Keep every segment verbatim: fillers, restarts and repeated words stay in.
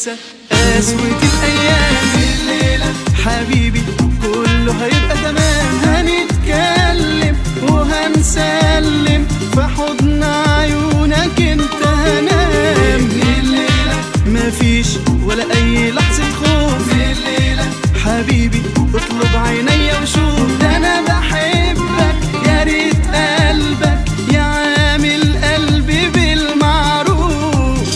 هننسى قسوة الأيام. الليلة حبيبي كله هيبقى تمام، هنتكلم وهنسلم في حضن عيونك انت هنام. الليلة مفيش ولا أي لحظة خوف، الليلة حبيبي اطلب عينيا وشوف. ده أنا بحبك يا ريت قلبك يعامل قلبي بالمعروف.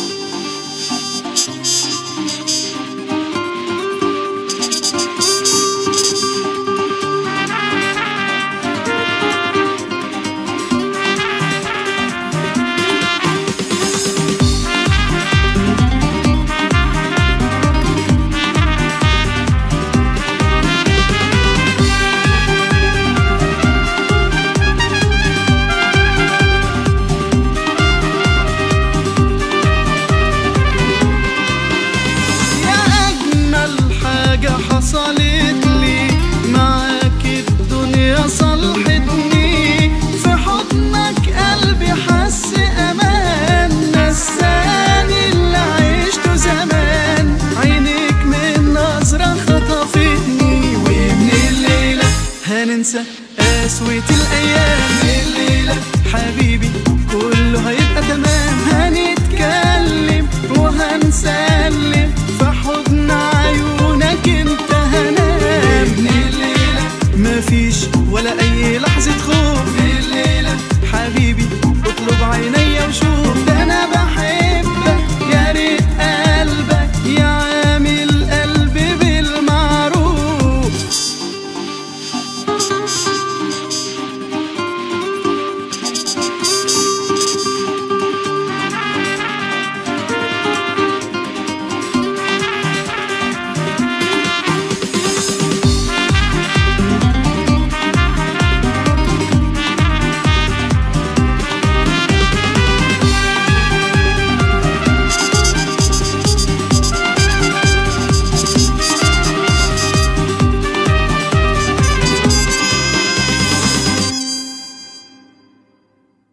حصلت لي معاك الدنيا صلحتني، في حضنك قلبي حس أمان، نساني اللي عشته زمان، عينيك من نظرة خطفتني. ومن الليلة هننسى قسوة الأيام. الليلة حبيبي كله هيبقى تمام، هنتكلم وهنسلم في حضن عيونك انت هنام. الليلة مفيش ولا أي لحظة خوف، الليلة حبيبي اطلب عينك